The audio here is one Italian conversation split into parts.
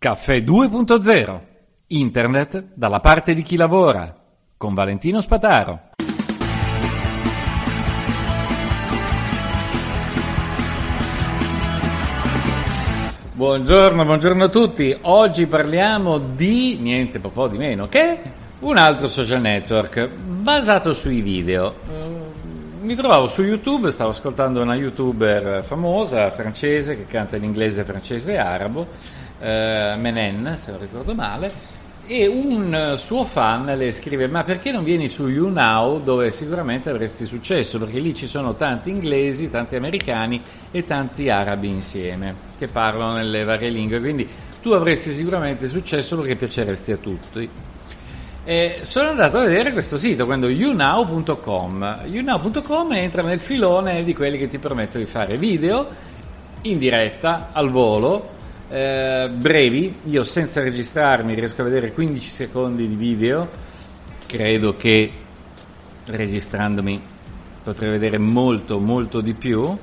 Caffè 2.0. Internet dalla parte di chi lavora. Con Valentino Spataro. Buongiorno a tutti. Oggi parliamo di niente po' di meno che un altro social network basato sui video. Mi trovavo su YouTube, stavo ascoltando una YouTuber famosa, francese, che canta in inglese, francese e arabo, Menen, se non ricordo male, e un suo fan le scrive: ma perché non vieni su YouNow, dove sicuramente avresti successo, perché lì ci sono tanti inglesi, tanti americani e tanti arabi insieme che parlano nelle varie lingue, quindi tu avresti sicuramente successo perché piaceresti a tutti. E sono andato a vedere questo sito, quando YouNow.com entra nel filone di quelli che ti permettono di fare video in diretta, al volo, brevi. Io senza registrarmi riesco a vedere 15 secondi di video, credo che registrandomi potrei vedere molto di più,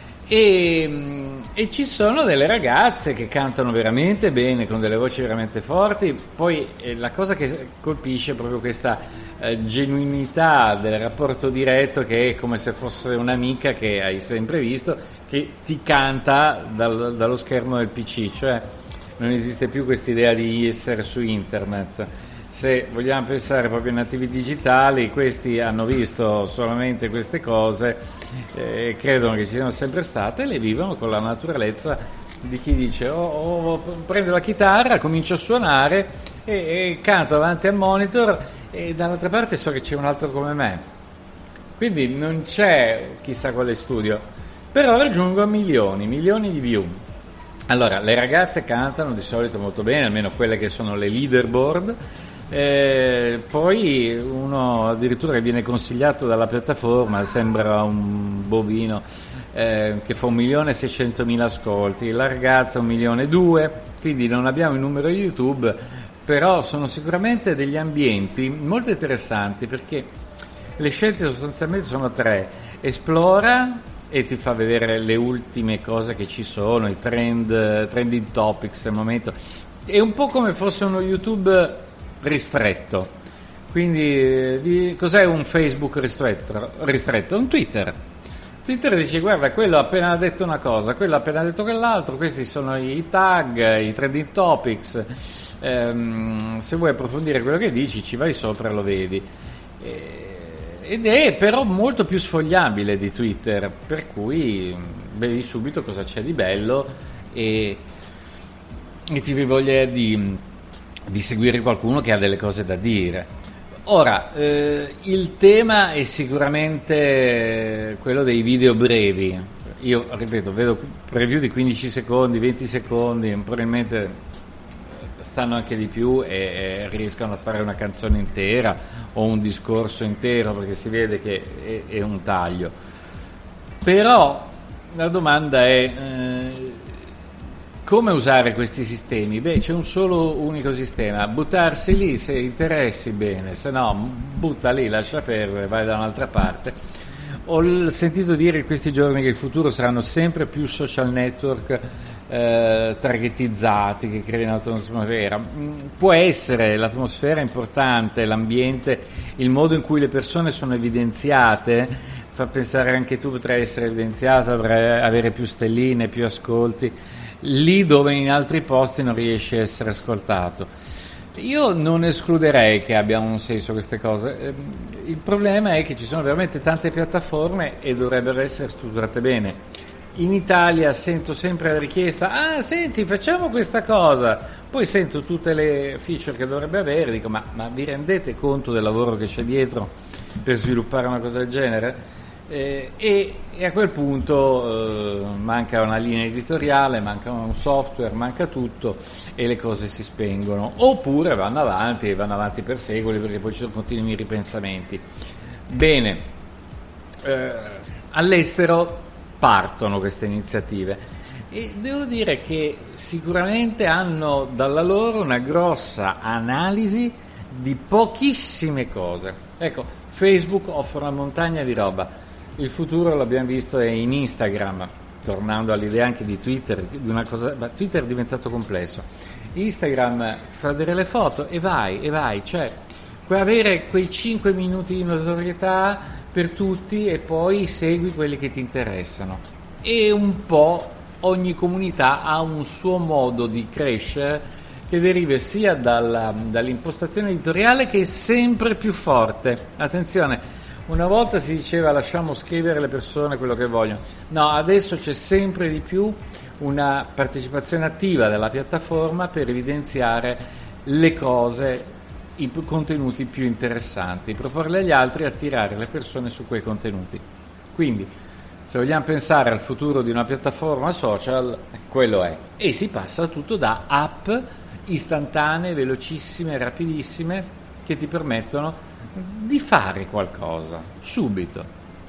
e ci sono delle ragazze che cantano veramente bene, con delle voci veramente forti. Poi la cosa che colpisce è proprio questa genuinità del rapporto diretto, che è come se fosse un'amica che hai sempre visto, che ti canta dallo schermo del PC, cioè non esiste più quest'idea di essere su internet. Se vogliamo pensare proprio ai nativi digitali, questi hanno visto solamente queste cose, credono che ci siano sempre state, e le vivono con la naturalezza di chi dice prendo la chitarra, comincio a suonare e canto davanti al monitor, e dall'altra parte so che c'è un altro come me. Quindi non c'è chissà quale studio, però raggiungo milioni di view. Allora, le ragazze cantano di solito molto bene, almeno quelle che sono le leaderboard. Poi uno addirittura viene consigliato dalla piattaforma, sembra un bovino, che fa 1.600.000 ascolti, la ragazza 1.200.000, quindi non abbiamo il numero di YouTube, però sono sicuramente degli ambienti molto interessanti, perché le scelte sostanzialmente sono tre: esplora, e ti fa vedere le ultime cose che ci sono, i trending topics del momento. È un po' come fosse uno YouTube ristretto. Quindi cos'è un Facebook ristretto? Un Twitter dice: guarda, quello ha appena detto una cosa, quello ha appena detto quell'altro, questi sono i tag, i trending topics, se vuoi approfondire quello che dici ci vai sopra e lo vedi. Ed è però molto più sfogliabile di Twitter, per cui vedi subito cosa c'è di bello e ti voglia di seguire qualcuno che ha delle cose da dire. Ora, il tema è sicuramente quello dei video brevi. Io, ripeto, vedo preview di 15 secondi, 20 secondi, probabilmente stanno anche di più e riescono a fare una canzone intera o un discorso intero, perché si vede che è un taglio. Però la domanda è come usare questi sistemi? Beh, c'è un solo unico sistema: buttarsi lì se interessi bene, se no butta lì, lascia perdere, vai da un'altra parte. Ho sentito dire in questi giorni che il futuro saranno sempre più social network targetizzati, che creano atmosfera. Può essere, l'atmosfera è importante, l'ambiente, il modo in cui le persone sono evidenziate fa pensare anche tu potrai essere evidenziato, avrai avere più stelline, più ascolti lì dove in altri posti non riesci a essere ascoltato. Io non escluderei che abbiano un senso queste cose. Il problema è che ci sono veramente tante piattaforme e dovrebbero essere strutturate bene. In Italia sento sempre la richiesta: senti, facciamo questa cosa, poi sento tutte le feature che dovrebbe avere, dico ma vi rendete conto del lavoro che c'è dietro per sviluppare una cosa del genere? E a quel punto manca una linea editoriale, manca un software, manca tutto, e le cose si spengono, oppure vanno avanti per secoli, perché poi ci sono continui ripensamenti. Bene, all'estero partono queste iniziative e devo dire che sicuramente hanno dalla loro una grossa analisi di pochissime cose. Ecco, Facebook offre una montagna di roba. Il futuro, l'abbiamo visto, è in Instagram, tornando all'idea anche di Twitter, di una cosa, ma Twitter è diventato complesso. Instagram ti fa vedere le foto e vai, cioè puoi avere quei 5 minuti di notorietà per tutti e poi segui quelli che ti interessano. E un po' ogni comunità ha un suo modo di crescere che deriva sia dall'impostazione editoriale, che è sempre più forte. Attenzione, una volta si diceva lasciamo scrivere le persone quello che vogliono, no, adesso c'è sempre di più una partecipazione attiva della piattaforma per evidenziare le cose, i contenuti più interessanti, proporli agli altri e attirare le persone su quei contenuti. Quindi se vogliamo pensare al futuro di una piattaforma social, quello è. E si passa tutto da app istantanee, velocissime, rapidissime, che ti permettono di fare qualcosa subito.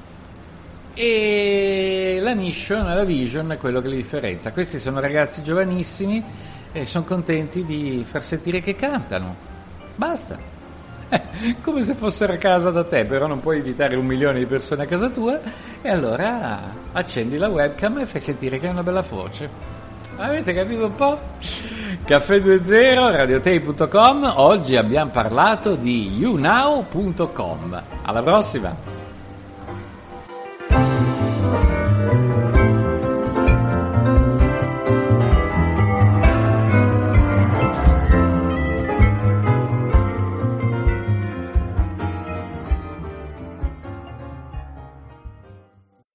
E la mission, la vision è quello che li differenzia. Questi sono ragazzi giovanissimi e sono contenti di far sentire che cantano. Basta. Come se fossero a casa da te, però non puoi invitare 1 milione di persone a casa tua, e allora accendi la webcam e fai sentire che hai una bella voce. Avete capito un po'? Caffè 20, radiotei.com. Oggi abbiamo parlato di younow.com. Alla prossima!